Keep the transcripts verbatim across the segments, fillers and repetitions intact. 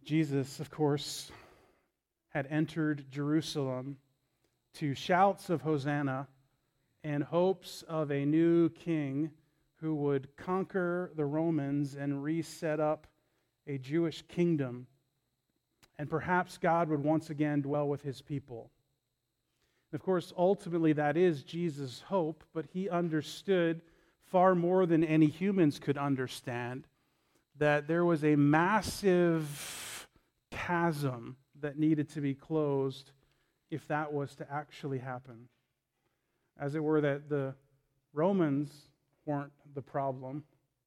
Jesus, of course, had entered Jerusalem to shouts of Hosanna and hopes of a new king who would conquer the Romans and reset up a Jewish kingdom. And perhaps God would once again dwell with his people. And of course, ultimately that is Jesus' hope, but he understood far more than any humans could understand that there was a massive chasm that needed to be closed if that was to actually happen. As it were, that the Romans weren't the problem,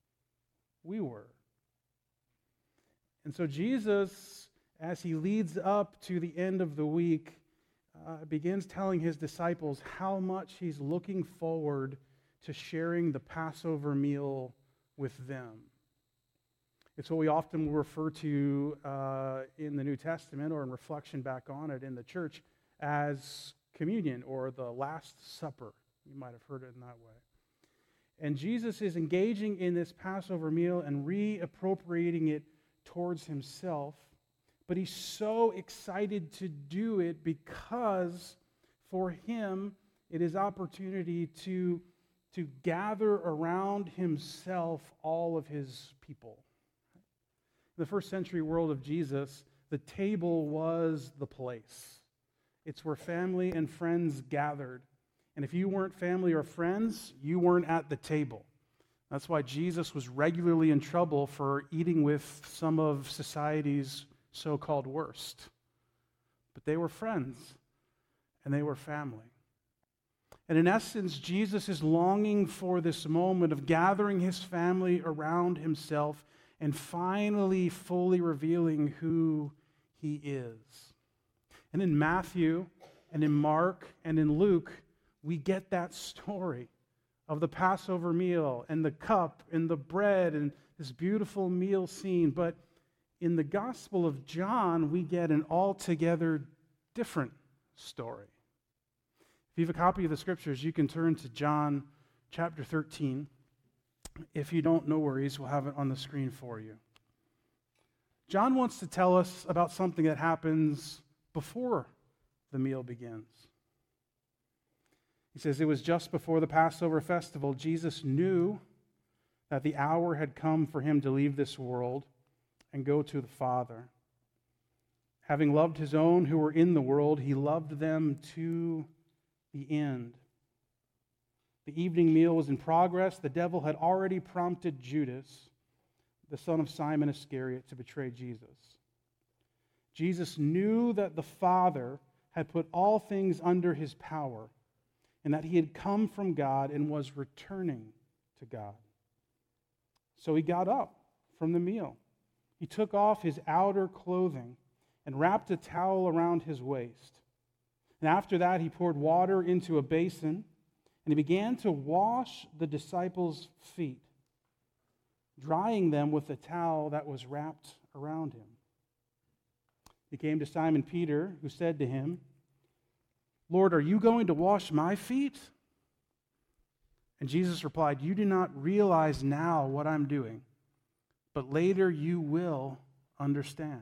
we were. And so Jesus, as he leads up to the end of the week, uh, begins telling his disciples how much he's looking forward to sharing the Passover meal with them. It's what we often refer to uh, in the New Testament or in reflection back on it in the church as communion or the Last Supper. You might have heard it in that way. And Jesus is engaging in this Passover meal and reappropriating it towards himself. But he's so excited to do it because for him it is opportunity to, to gather around himself all of his people. In the first century world of Jesus, the table was the place. It's where family and friends gathered. And if you weren't family or friends, you weren't at the table. That's why Jesus was regularly in trouble for eating with some of society's so-called worst. But they were friends, and they were family. And in essence, Jesus is longing for this moment of gathering his family around himself and finally fully revealing who he is. And in Matthew and in Mark and in Luke, we get that story of the Passover meal and the cup and the bread and this beautiful meal scene. But in the Gospel of John, we get an altogether different story. If you have a copy of the Scriptures, you can turn to John chapter thirteen. If you don't, no worries, we'll have it on the screen for you. John wants to tell us about something that happens before the meal begins. He says, it was just before the Passover festival. Jesus knew that the hour had come for him to leave this world and go to the Father. Having loved his own who were in the world, he loved them to the end. The evening meal was in progress. The devil had already prompted Judas, the son of Simon Iscariot, to betray Jesus. Jesus knew that the Father had put all things under his power, and that he had come from God and was returning to God. So he got up from the meal. He took off his outer clothing and wrapped a towel around his waist. And after that, he poured water into a basin, and he began to wash the disciples' feet, drying them with the towel that was wrapped around him. He came to Simon Peter, who said to him, Lord, are you going to wash my feet? And Jesus replied, you do not realize now what I'm doing, but later you will understand.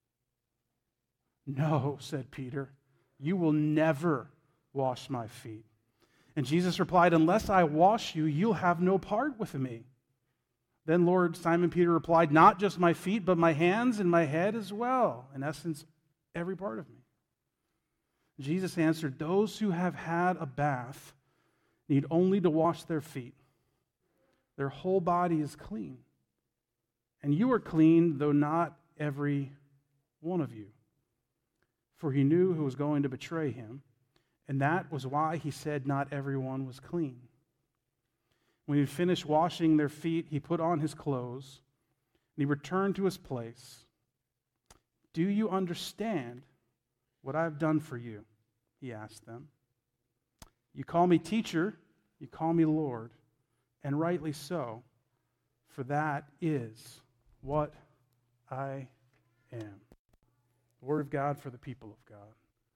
No, said Peter, you will never wash my feet. And Jesus replied, unless I wash you, you'll have no part with me. Then Lord Simon Peter replied, not just my feet, but my hands and my head as well. In essence, every part of me. Jesus answered, those who have had a bath need only to wash their feet. Their whole body is clean. And you are clean, though not every one of you. For he knew who was going to betray him, and that was why he said not everyone was clean. When he had finished washing their feet, he put on his clothes, and he returned to his place. Do you understand what I have done for you? He asked them. You call me teacher, you call me Lord, and rightly so, for that is what I am. The Word of God for the people of God.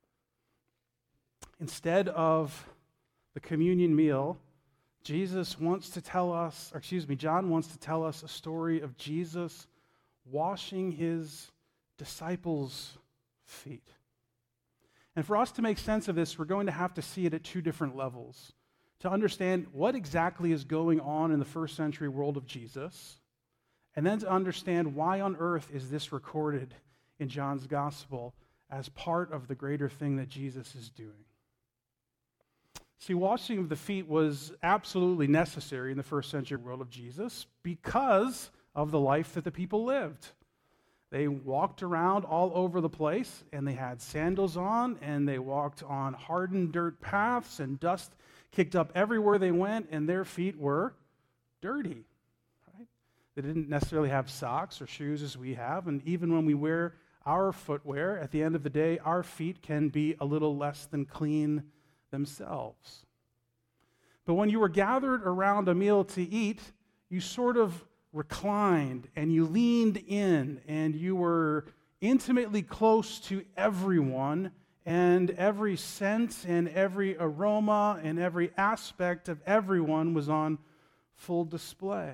Instead of the communion meal, Jesus wants to tell us, or excuse me, John wants to tell us a story of Jesus washing his disciples' feet. And for us to make sense of this, we're going to have to see it at two different levels. To understand what exactly is going on in the first century world of Jesus, and then to understand why on earth is this recorded in John's gospel as part of the greater thing that Jesus is doing. See, washing of the feet was absolutely necessary in the first century world of Jesus because of the life that the people lived. They walked around all over the place, and they had sandals on, and they walked on hardened dirt paths, and dust kicked up everywhere they went, and their feet were dirty. Right? They didn't necessarily have socks or shoes as we have, and even when we wear our footwear, at the end of the day, our feet can be a little less than clean themselves. But when you were gathered around a meal to eat, you sort of reclined and you leaned in and you were intimately close to everyone, and every scent and every aroma and every aspect of everyone was on full display.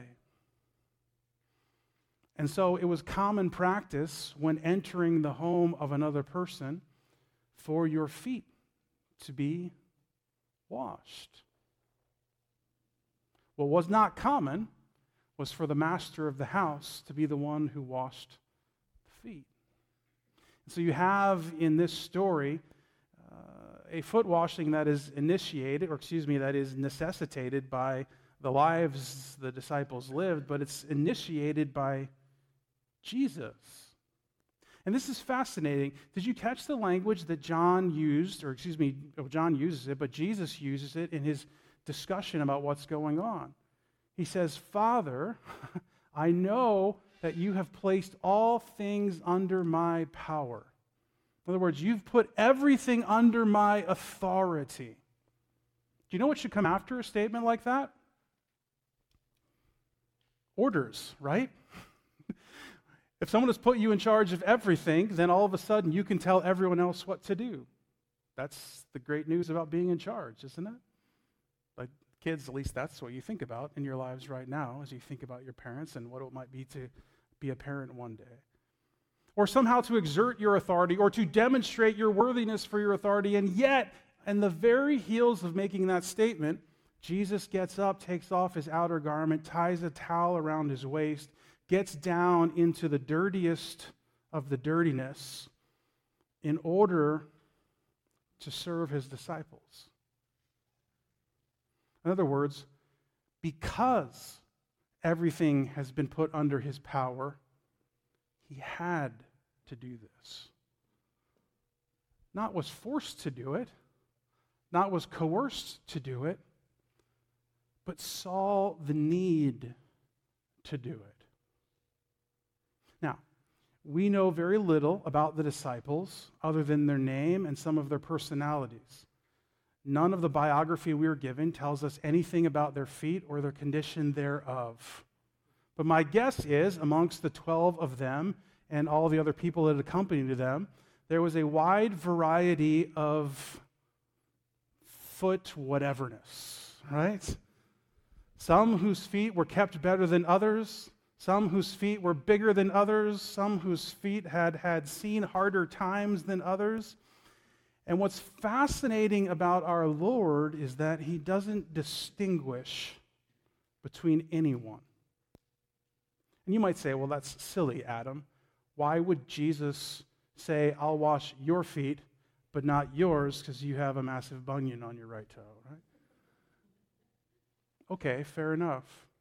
And so it was common practice when entering the home of another person for your feet to be washed. What was not common was for the master of the house to be the one who washed the feet. So you have in this story uh, a foot washing that is initiated, or excuse me, that is necessitated by the lives the disciples lived, but it's initiated by Jesus. And this is fascinating. Did you catch the language that John used, or excuse me, John uses it, but Jesus uses it in his discussion about what's going on? He says, "Father, I know that you have placed all things under my power." In other words, you've put everything under my authority. Do you know what should come after a statement like that? Orders, right? If someone has put you in charge of everything, then all of a sudden you can tell everyone else what to do. That's the great news about being in charge, isn't it? Like kids, at least that's what you think about in your lives right now as you think about your parents and what it might be to be a parent one day. Or somehow to exert your authority or to demonstrate your worthiness for your authority. And yet, in the very heels of making that statement, Jesus gets up, takes off his outer garment, ties a towel around his waist, gets down into the dirtiest of the dirtiness in order to serve his disciples. In other words, because everything has been put under his power, he had to do this. Not was forced to do it, not was coerced to do it, but saw the need to do it. Now, we know very little about the disciples other than their name and some of their personalities. None of the biography we are given tells us anything about their feet or their condition thereof. But my guess is, amongst the twelve of them and all the other people that accompanied them, there was a wide variety of foot whateverness, right? Some whose feet were kept better than others, some whose feet were bigger than others, some whose feet had, had seen harder times than others. And what's fascinating about our Lord is that he doesn't distinguish between anyone. And you might say, well, that's silly, Adam. Why would Jesus say, I'll wash your feet, but not yours because you have a massive bunion on your right toe, right? Okay, fair enough.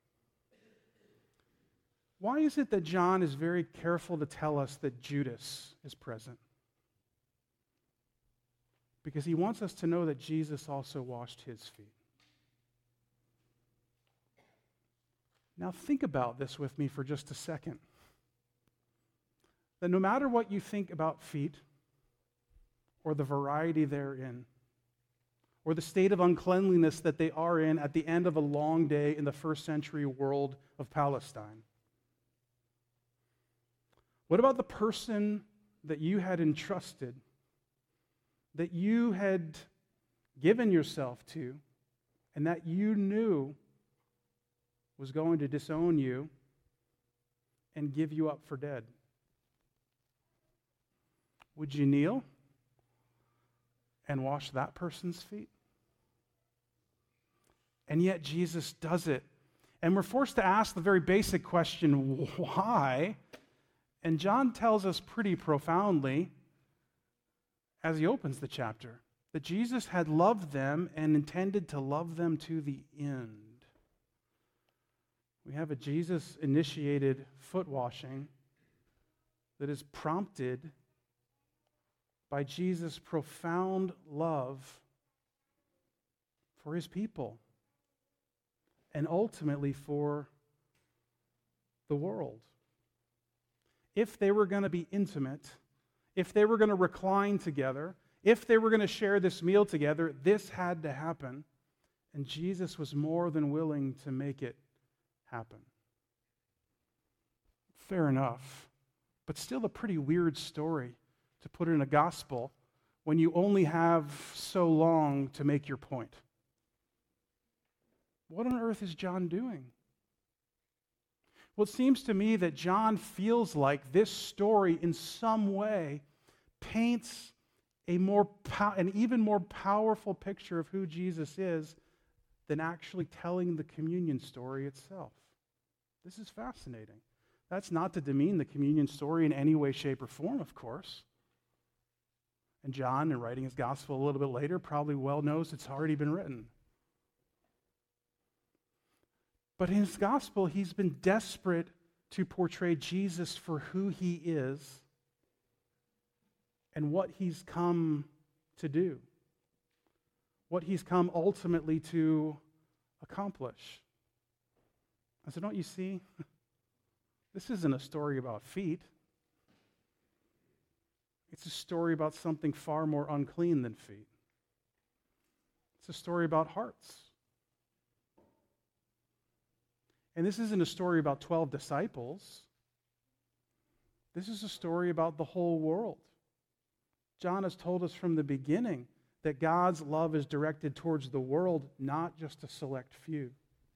Why is it that John is very careful to tell us that Judas is present? Because he wants us to know that Jesus also washed his feet. Now think about this with me for just a second. That no matter what you think about feet, or the variety therein, or the state of uncleanliness that they are in at the end of a long day in the first century world of Palestine, what about the person that you had entrusted, that you had given yourself to, and that you knew was going to disown you and give you up for dead? Would you kneel and wash that person's feet? And yet Jesus does it. And we're forced to ask the very basic question, why? And John tells us pretty profoundly, as he opens the chapter, that Jesus had loved them and intended to love them to the end. We have a Jesus-initiated foot washing that is prompted by Jesus' profound love for his people and ultimately for the world. If they were going to be intimate, if they were going to recline together, if they were going to share this meal together, this had to happen. And Jesus was more than willing to make it happen. Fair enough. But still a pretty weird story to put in a gospel when you only have so long to make your point. What on earth is John doing? Well, it seems to me that John feels like this story in some way paints a more pow- an even more powerful picture of who Jesus is than actually telling the communion story itself. This is fascinating. That's not to demean the communion story in any way, shape, or form, of course. And John, in writing his gospel a little bit later, probably well knows it's already been written. But in his gospel, he's been desperate to portray Jesus for who he is and what he's come to do, what he's come ultimately to accomplish. I said, don't you see? This isn't a story about feet. It's a story about something far more unclean than feet. It's a story about hearts. And this isn't a story about twelve disciples. This is a story about the whole world. John has told us from the beginning that God's love is directed towards the world, not just a select few.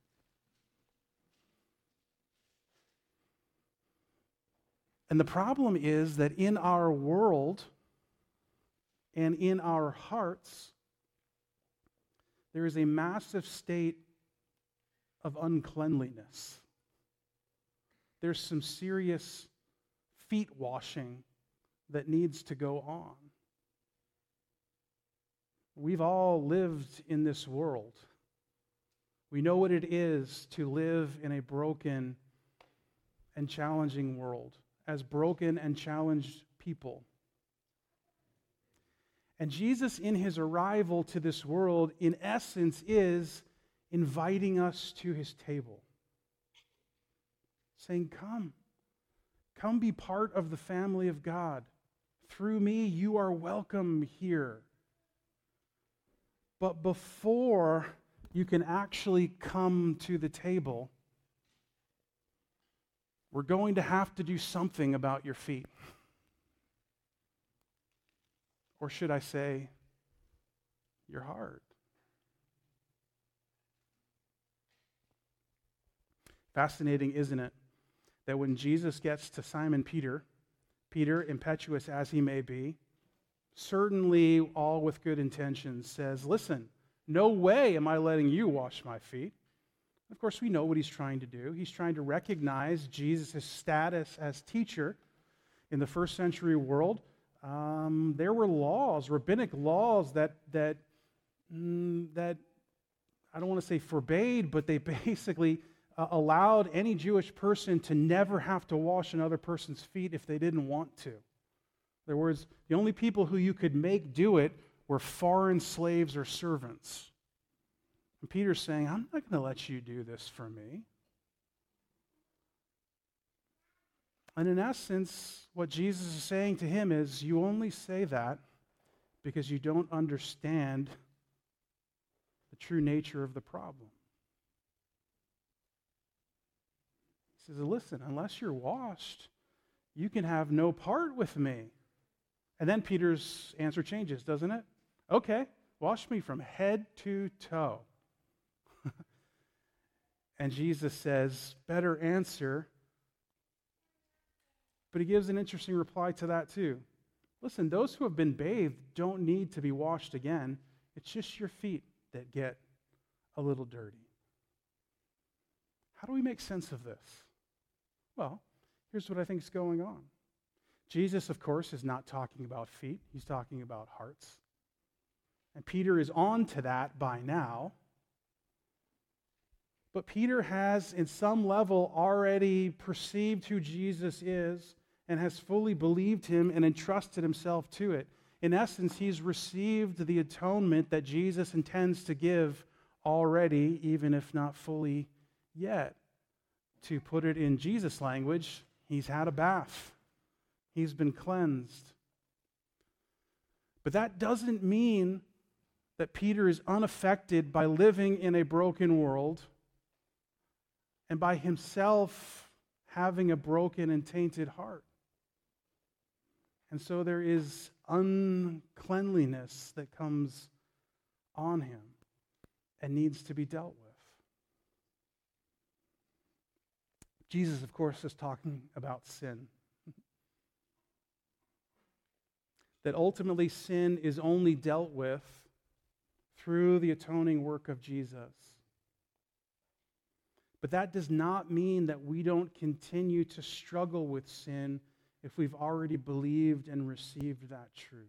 And the problem is that in our world and in our hearts, there is a massive state of uncleanliness. There's some serious feet washing that needs to go on. We've all lived in this world. We know what it is to live in a broken and challenging world, as broken and challenged people. And Jesus, in his arrival to this world, in essence, is inviting us to his table, saying, come, come be part of the family of God. Through me, you are welcome here. But before you can actually come to the table, we're going to have to do something about your feet. Or should I say, your heart. Fascinating, isn't it, that when Jesus gets to Simon Peter, Peter, impetuous as he may be, certainly all with good intentions, says, listen, no way am I letting you wash my feet. Of course, we know what he's trying to do. He's trying to recognize Jesus' status as teacher in the first century world. Um, there were laws, rabbinic laws that that mm, that I don't want to say forbade, but they basically uh, allowed any Jewish person to never have to wash another person's feet if they didn't want to. In other words, the only people who you could make do it were foreign slaves or servants. And Peter's saying, I'm not going to let you do this for me. And in essence, what Jesus is saying to him is, you only say that because you don't understand the true nature of the problem. He says, listen, unless you're washed, you can have no part with me. And then Peter's answer changes, doesn't it? Okay, wash me from head to toe. And Jesus says, better answer. But he gives an interesting reply to that too. Listen, those who have been bathed don't need to be washed again. It's just your feet that get a little dirty. How do we make sense of this? Well, here's what I think is going on. Jesus, of course, is not talking about feet. He's talking about hearts. And Peter is on to that by now. But Peter has, in some level, already perceived who Jesus is and has fully believed him and entrusted himself to it. In essence, he's received the atonement that Jesus intends to give already, even if not fully yet. To put it in Jesus' language, he's had a bath. He's been cleansed. But that doesn't mean that Peter is unaffected by living in a broken world and by himself having a broken and tainted heart. And so there is uncleanliness that comes on him and needs to be dealt with. Jesus, of course, is talking about sin. That ultimately sin is only dealt with through the atoning work of Jesus. But that does not mean that we don't continue to struggle with sin if we've already believed and received that truth.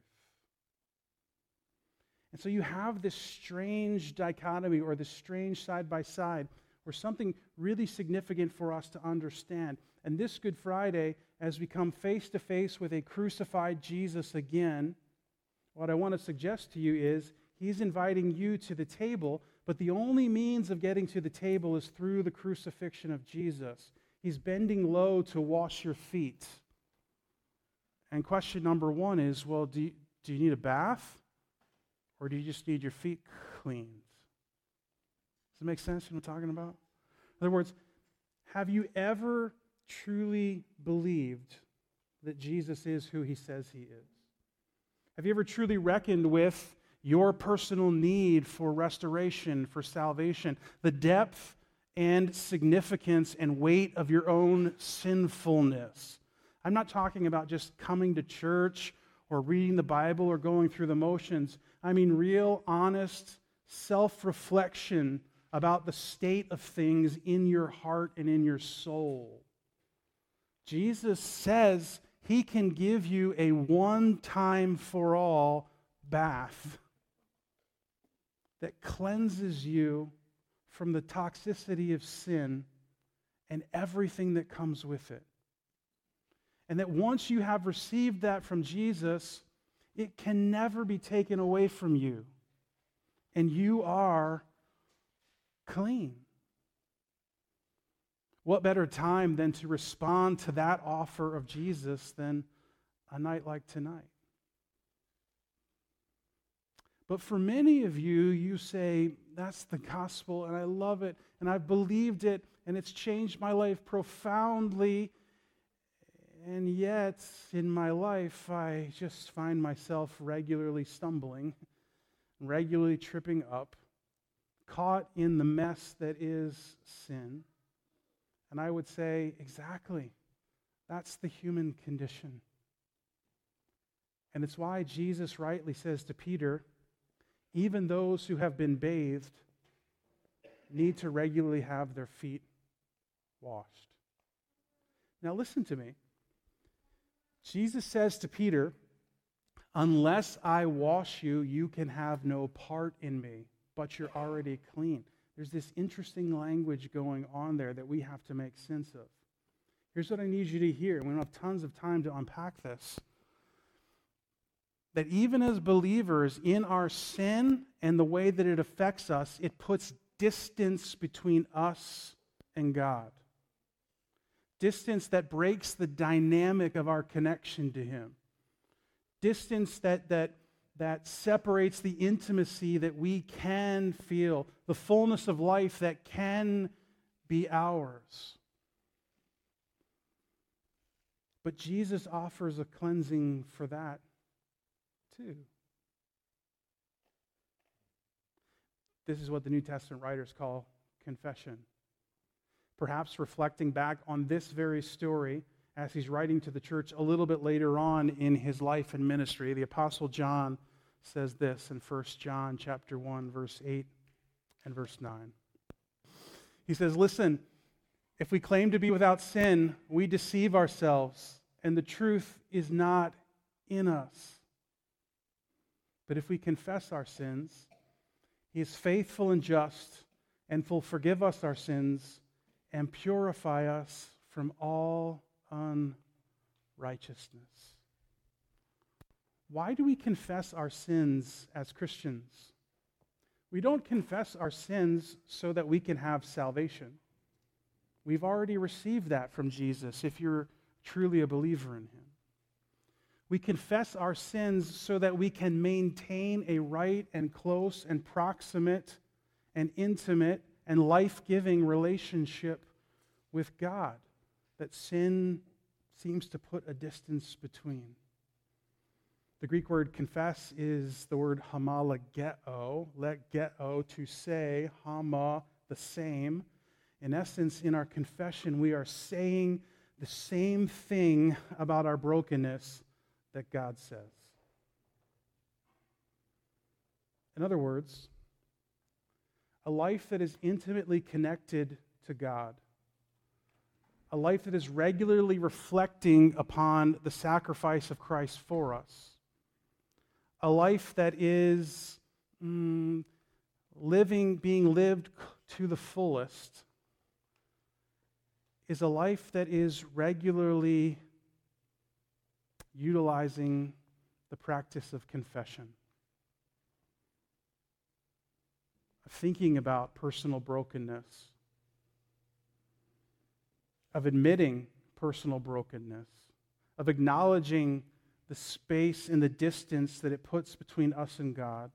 And so you have this strange dichotomy or this strange side-by-side where something really significant for us to understand. And this Good Friday, as we come face-to-face with a crucified Jesus again, what I want to suggest to you is he's inviting you to the table, but the only means of getting to the table is through the crucifixion of Jesus. He's bending low to wash your feet. And question number one is, well, do you, do you need a bath? Or do you just need your feet cleaned? Does it make sense what I'm talking about? In other words, have you ever truly believed that Jesus is who he says he is? Have you ever truly reckoned with your personal need for restoration, for salvation, the depth and significance and weight of your own sinfulness? I'm not talking about just coming to church or reading the Bible or going through the motions. I mean real, honest self-reflection about the state of things in your heart and in your soul. Jesus says he can give you a one-time for all bath that cleanses you from the toxicity of sin and everything that comes with it. And that once you have received that from Jesus, it can never be taken away from you. And you are clean. What better time than to respond to that offer of Jesus than a night like tonight? But for many of you, you say, that's the gospel, and I love it, and I've believed it, and it's changed my life profoundly. And yet, in my life, I just find myself regularly stumbling, regularly tripping up, caught in the mess that is sin. And I would say, exactly, that's the human condition. And it's why Jesus rightly says to Peter, even those who have been bathed need to regularly have their feet washed. Now listen to me. Jesus says to Peter, unless I wash you, you can have no part in me, but you're already clean. There's this interesting language going on there that we have to make sense of. Here's what I need you to hear, and we don't have tons of time to unpack this. That even as believers in our sin and the way that it affects us, it puts distance between us and God. Distance that breaks the dynamic of our connection to him. Distance that, that, that separates the intimacy that we can feel, the fullness of life that can be ours. But Jesus offers a cleansing for that too. This is what the New Testament writers call confession. Perhaps reflecting back on this very story as he's writing to the church a little bit later on in his life and ministry. The Apostle John says this in First John chapter one, verse eight and verse nine. He says, "Listen, if we claim to be without sin, we deceive ourselves, and the truth is not in us. But if we confess our sins, He is faithful and just, and will forgive us our sins and purify us from all unrighteousness." Why do we confess our sins as Christians? We don't confess our sins so that we can have salvation. We've already received that from Jesus if you're truly a believer in Him. We confess our sins so that we can maintain a right and close and proximate and intimate and life-giving relationship with God that sin seems to put a distance between. The Greek word confess is the word homologeo, legeo, to say, homa, the same. In essence, in our confession, we are saying the same thing about our brokenness that God says. In other words, a life that is intimately connected to God, a life that is regularly reflecting upon the sacrifice of Christ for us, a life that is mm, living, being lived to the fullest, is a life that is regularly utilizing the practice of confession, of thinking about personal brokenness, of admitting personal brokenness, of acknowledging the space and the distance that it puts between us and God,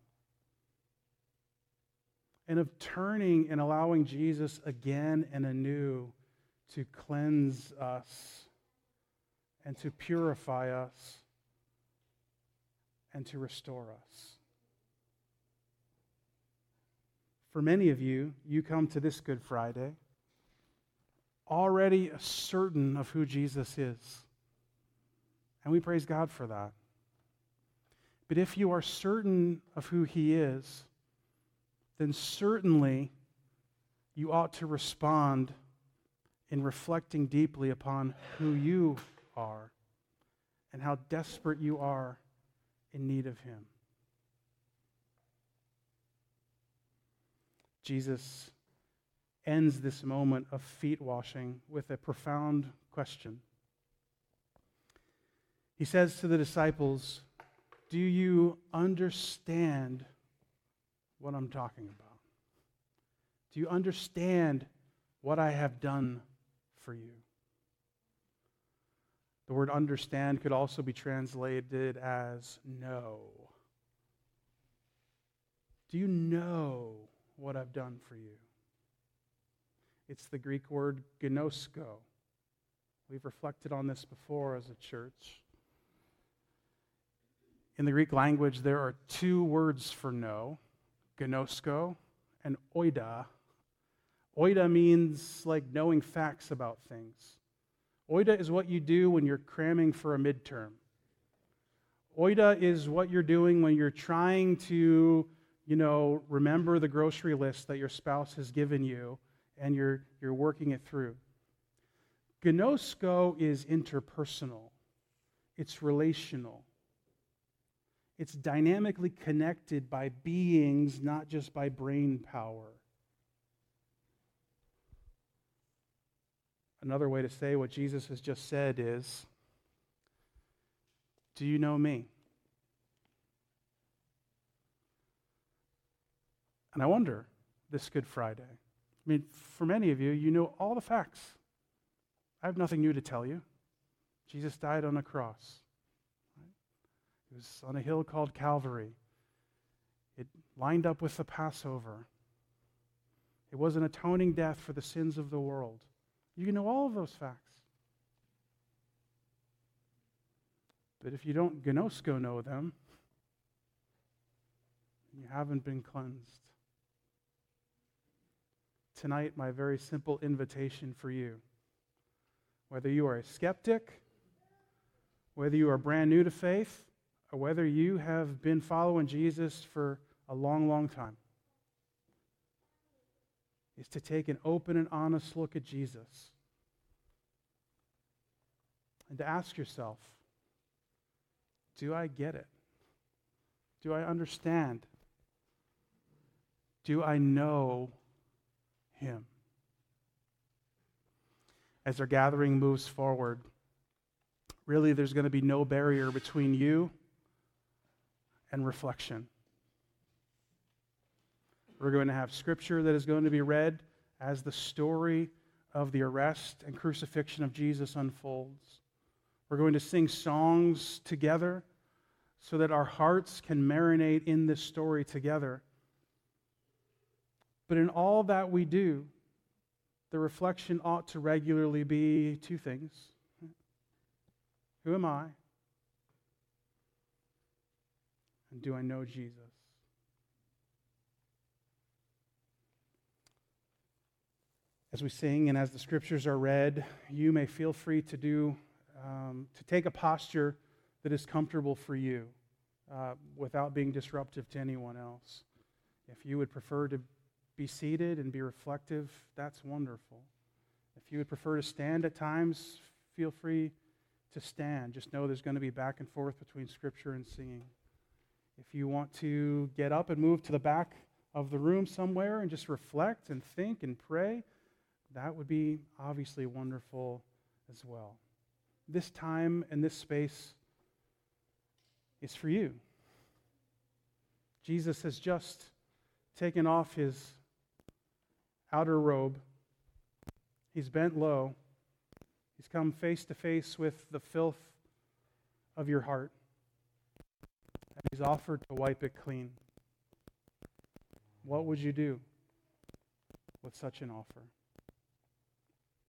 and of turning and allowing Jesus again and anew to cleanse us and to purify us and to restore us. For many of you, you come to this Good Friday already certain of who Jesus is. And we praise God for that. But if you are certain of who He is, then certainly you ought to respond in reflecting deeply upon who you are and how desperate you are in need of Him. Jesus ends this moment of feet washing with a profound question. He says to the disciples, "Do you understand what I'm talking about? Do you understand what I have done for you?" The word understand could also be translated as know. Do you know what I've done for you? It's the Greek word gnosko. We've reflected on this before as a church. In the Greek language, there are two words for know, gnosko and oida. Oida means like knowing facts about things. Oida is what you do when you're cramming for a midterm. Oida is what you're doing when you're trying to, you know, remember the grocery list that your spouse has given you and you're you're working it through. Gnosko is interpersonal. It's relational. It's dynamically connected by beings, not just by brain power. Another way to say what Jesus has just said is, do you know me? And I wonder, this Good Friday, I mean, for many of you, you know all the facts. I have nothing new to tell you. Jesus died on a cross. It was on a hill called Calvary. It lined up with the Passover. It was an atoning death for the sins of the world. You know all of those facts. But if you don't gnosko know them, you haven't been cleansed. Tonight, my very simple invitation for you, Whether you are a skeptic, whether you are brand new to faith, or whether you have been following Jesus for a long, long time, is to take an open and honest look at Jesus and to ask yourself, do I get it? Do I understand? Do I know Him? As our gathering moves forward, really there's going to be no barrier between you and reflection. We're going to have scripture that is going to be read as the story of the arrest and crucifixion of Jesus unfolds. We're going to sing songs together so that our hearts can marinate in this story together. But in all that we do, the reflection ought to regularly be two things. Who am I? And do I know Jesus? As we sing and as the scriptures are read, you may feel free to do, um, to take a posture that is comfortable for you uh, without being disruptive to anyone else. If you would prefer to be seated and be reflective, that's wonderful. If you would prefer to stand at times, feel free to stand. Just know there's going to be back and forth between scripture and singing. If you want to get up and move to the back of the room somewhere and just reflect and think and pray, that would be obviously wonderful as well. This time and this space is for you. Jesus has just taken off his outer robe. He's bent low. He's come face to face with the filth of your heart. And he's offered to wipe it clean. What would you do with such an offer?